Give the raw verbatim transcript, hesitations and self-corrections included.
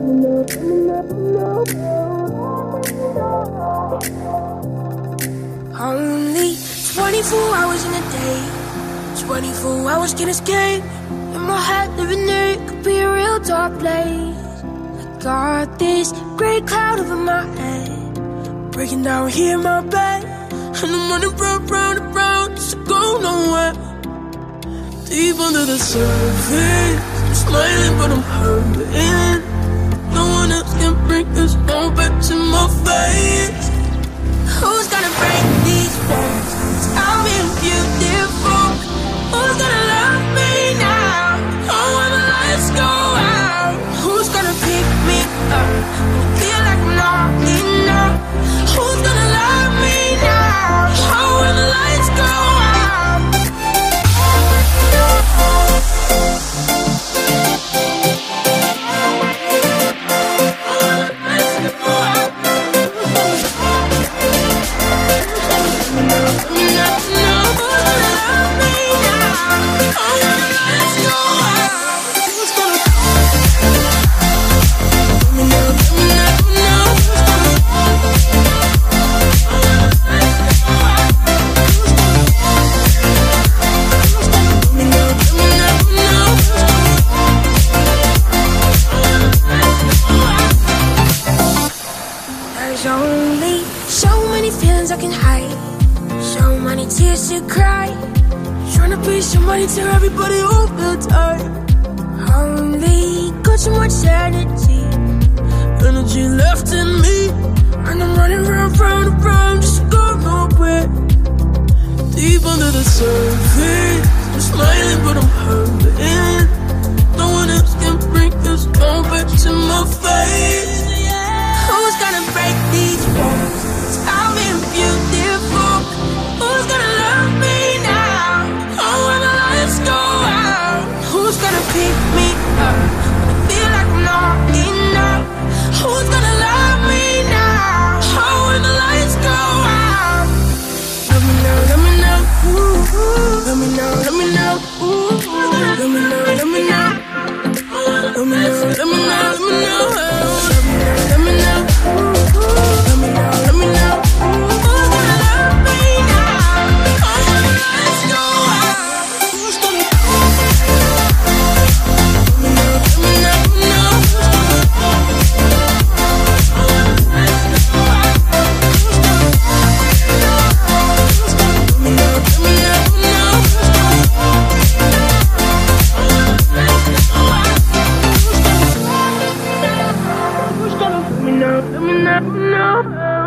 Only twenty-four hours in a day, twenty-four hours can escape. In my head, living there, it could be a real dark place. I got this gray cloud over my head, breaking down here in my bed, and I'm running round, round and round, just to go nowhere. Deep under the surface, I'm smiling but I'm hurting. No one else can bring this all back to my face. Who's gonna break these walls? 'Cause I'm being beautiful. Who's gonna love me now? Oh, when the lights go out. Who's gonna pick me up when I feel like I'm not enough? Who's gonna love me now? Oh, when the lights go out. There's only so many feelings I can hide, so many tears to cry, trying to be somebody to everybody all the time. Only got so much energy, energy left in me, and I'm running round, round and round, just to go nowhere. Deep under the surface, I'm smiling but I'm hurting. No one else can bring this all back to my face. Who's gonna break these walls? 'Cause I'm being beautiful. Who's gonna love me now? Oh, when the lights go out. Who's gonna pick me up when I feel like I'm not enough? Who's gonna love me now? Oh, when the lights go out. Let me know, let me know. Ooh, ooh. Let me know, let me know. Ooh, ooh. Let me know, let me know. Let me know, let me know, let me know. Let me know. Let me know, let me know. Who's gonna love me now? Oh, when the lights go out. Who's gonna? Let me know, let me know, let me know. Oh, when the lights go out. Who's gonna? Let me know, let me know, let me know. Oh, when the lights go out. Who's gonna? Who's gonna? Let me know, let me know, let me know.